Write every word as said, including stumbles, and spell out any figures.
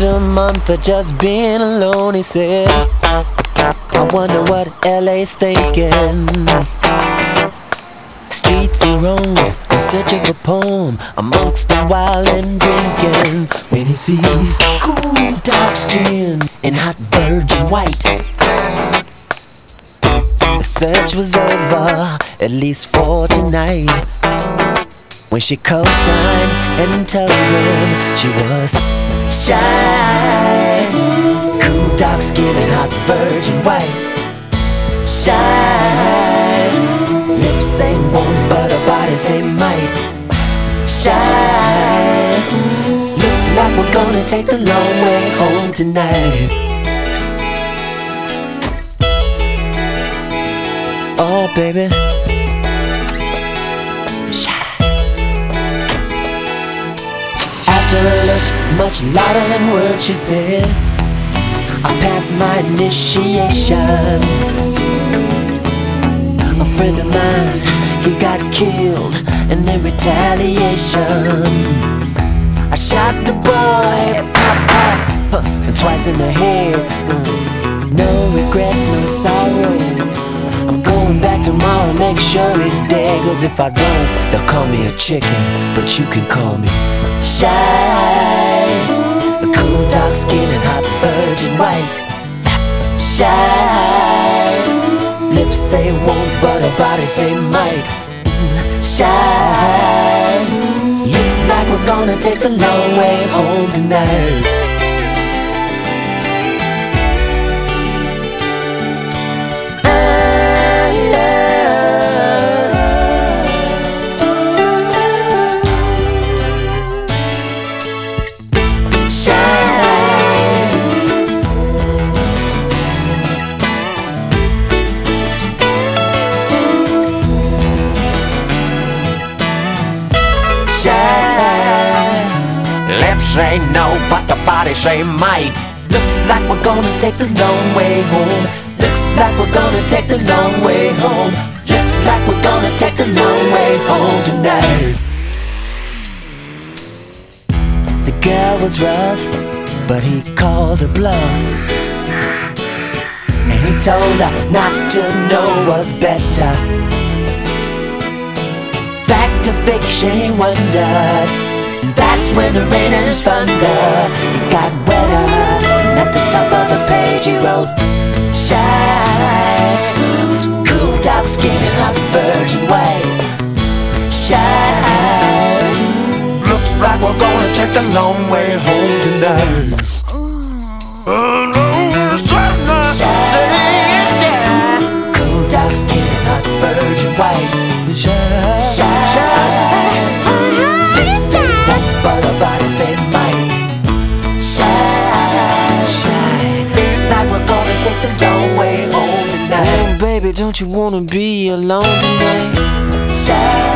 After a month of just being alone, he said, I wonder what L A's thinking. Streets he roamed in search of a poem amongst the wild and drinking. When he sees cool dark skin and hot virgin white, the search was over, at least for tonight. When she co-signed and told him she was shy, cool dark skin and hot virgin white. Shy, lips say won't but her body say might. Shy, looks like we're gonna take the long way home tonight. Oh baby, shy. After a look much lighter than words, she said, I passed my initiation. A friend of mine, he got killed, and in retaliation I shot the boy, pop, pop, and twice in the head. No regrets, no sorrow. I'm going back tomorrow, make sure he's dead. Cause if I don't, they'll call me a chicken, but you can call me shy. A cool dark skin and hot virgin white. Shy, lips say won't but her body say might. Shy, looks like we're gonna take the long way home tonight. Lips say no, but the body say might. Looks like we're gonna take the long way home. Looks like we're gonna take the long way home. Looks like we're gonna take the long way home tonight. The girl was rough, but he called her bluff, and he told her not to know was better. Fact or fiction, he wondered. That's when the rain and thunder got wetter. And at the top of the page he wrote, shine, cool dark skin and hot virgin white. Shine, looks like we're gonna take the long way home tonight. Shine, cool dark skin and hot virgin white. Shine, shine, but her body say might. Shine, shine, looks like we're gonna take the long way home tonight. Oh baby, don't you wanna be alone tonight? Shine.